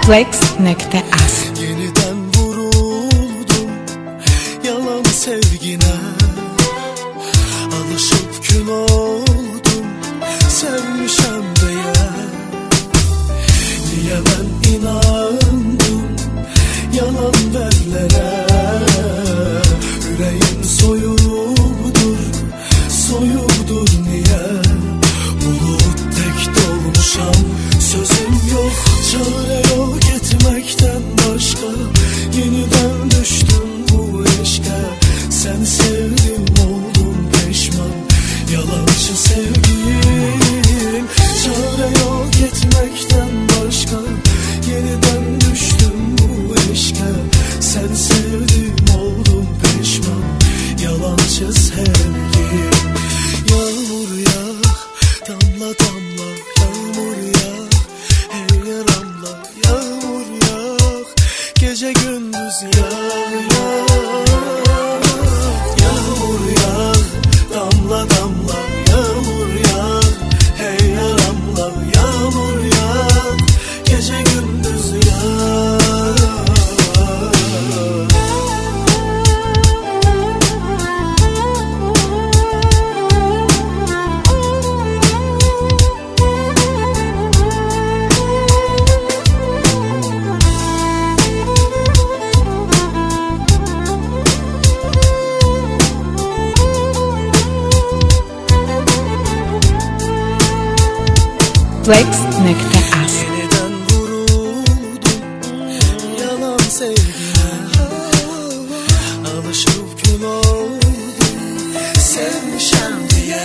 Flex.as. Yeniden vuruldum yalan sevgine, alışıp kül oldum sevmişem diye. Niye ben inandım yalan verlere? Yüreğin soyudur, soyudur niye? Bulut tek dolmuşam, sözüm yok, çare yok etmekten başka. Yeniden düştüm bu eşke, sen sevdim oldum peşman. Yalancı sevgim, çare yok etmekten başka. Yeniden düştüm bu eşke, sen sevdim oldum peşman. Yalancı sevgim. Yağmur yağ, damla damla yağmur yağ, her yaramla yağmur yağ, gece gündüz yağ yağ. Yağmur yağ, damla damla yağmur yağ, her yaramla yağmur yağ, gece gündüz yağ. Flex.as. Yeniden vuruldum yalan sevgine, alışıp kül oldum sevmişem diye.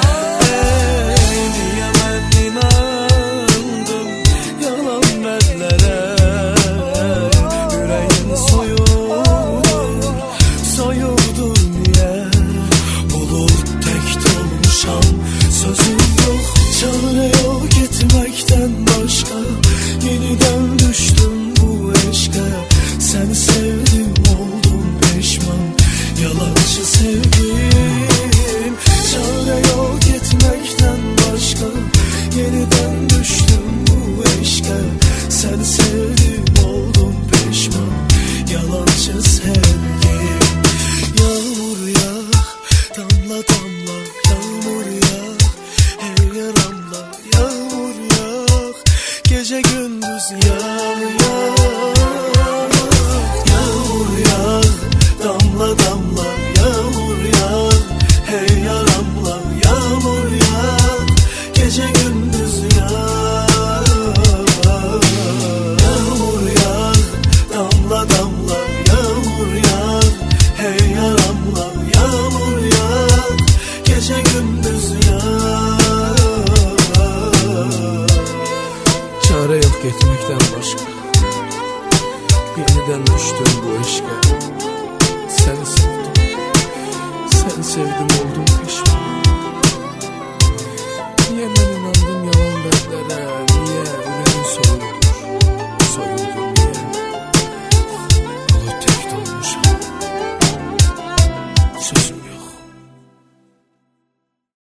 Niye ben inandım yalan verlere? Yüreğin soyudur, soyudur niye? Bulut tek dolmuşam, sözüm yok, çare yok etmekten başka. Yeniden düştüm bu eşke, sen sevdim oldum peşman. Yalancı sevgim, çare yok etmekten başka. Yeniden düştüm bu eşke, sen sevdim oldum peşman. Yalancı sevgim. Yağmur yağ, damla damla yağmur yağ, her yaramla yağmur yağ, gece gündüz yağ yağ. Yağmur yağ, damla damla yağmur yağ, her yaramla yağmur yağ, gece gündüz yağ. Yağmur yağ, damla damla yağmur yağ, her yaramla yağmur yağ, gece gündüz yağ. Çare yok etmekten başka. Yeniden düştüm bu eşke, sen sevdim, sen sevdim oldum peşman. Niye ben inandım yalan verlere? Niye yüreğin soyudur, soyudur niye? Bulut tek dolmuşam, sözüm